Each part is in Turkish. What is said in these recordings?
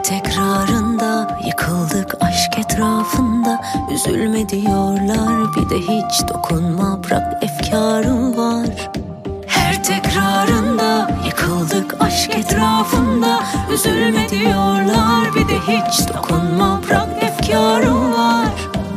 tekrarında yıkıldık aşk etrafında. Üzülme diyorlar bir de hiç dokunma, bırak efkarım var. Her tekrarında yıkıldık aşk etrafında. Üzülme diyorlar bir de hiç dokunma, bırak efkarım var.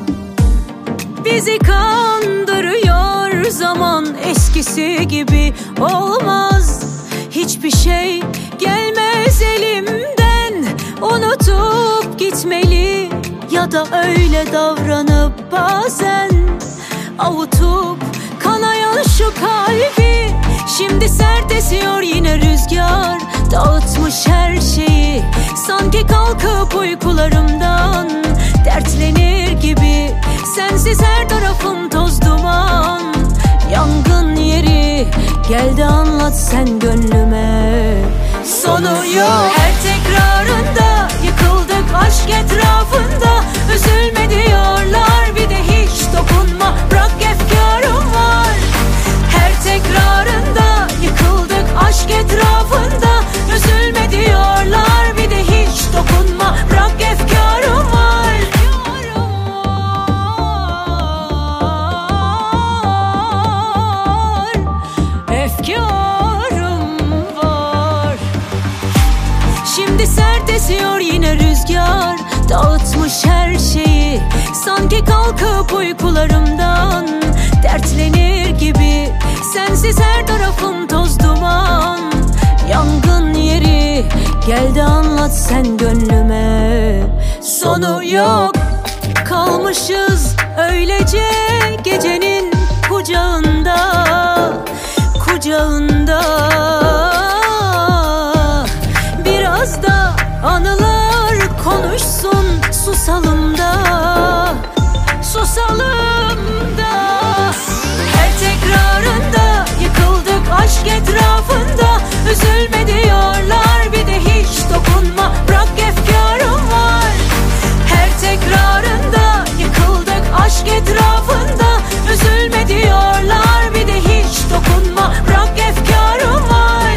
Bizi kandırıyor zaman, eskisi gibi olmaz. Hiçbir şey gelmez elimden, unutup gitmeli ya da öyle davranıp bazen avutup kanayan şu kalbi. Şimdi sert esiyor yine rüzgar, dağıtmış her şeyi. Sanki kalkıp uykularımdan dertlenir gibi. Sensiz her tarafım toz duman, yangın yeri. Gel de anlat sen gönlüme, sonu yok. Her tekrarında yıkıldık aşk etrafında. Üzülme diyorlar bir de hiç dokunma, bırak efkarım var. Her tekrarında yıkıldık aşk etrafında. Üzülme diyorlar bir de hiç dokunma, bırak efkarım var. Efkarım var. Şimdi sert esiyor yine rüzgar, dağıtmış her şeyi. Sanki kalkıp uykularımdan dertlenir gibi. Sensiz her tarafım toz duman, yangın yeri. Gel de anlat sen gönlüme, sonu yok. Kalmışız öylece gecenin kucağında, kucağında. Biraz da anılar konuşsun, susalım da, susalım da. Her tekrarında yıkıldık aşk etrafında. Üzülme diyorlar bir de hiç dokunma, bırak efkarım var. Her tekrarında yıkıldık aşk etrafında. Üzülme diyorlar bir de hiç dokunma, bırak efkarım var.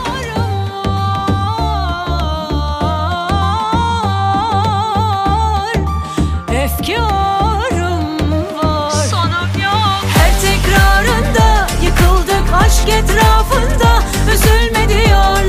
Efkarım var. Sonu yok. Her tekrarında yıkıldık aşk etrafında. Üzülme diyor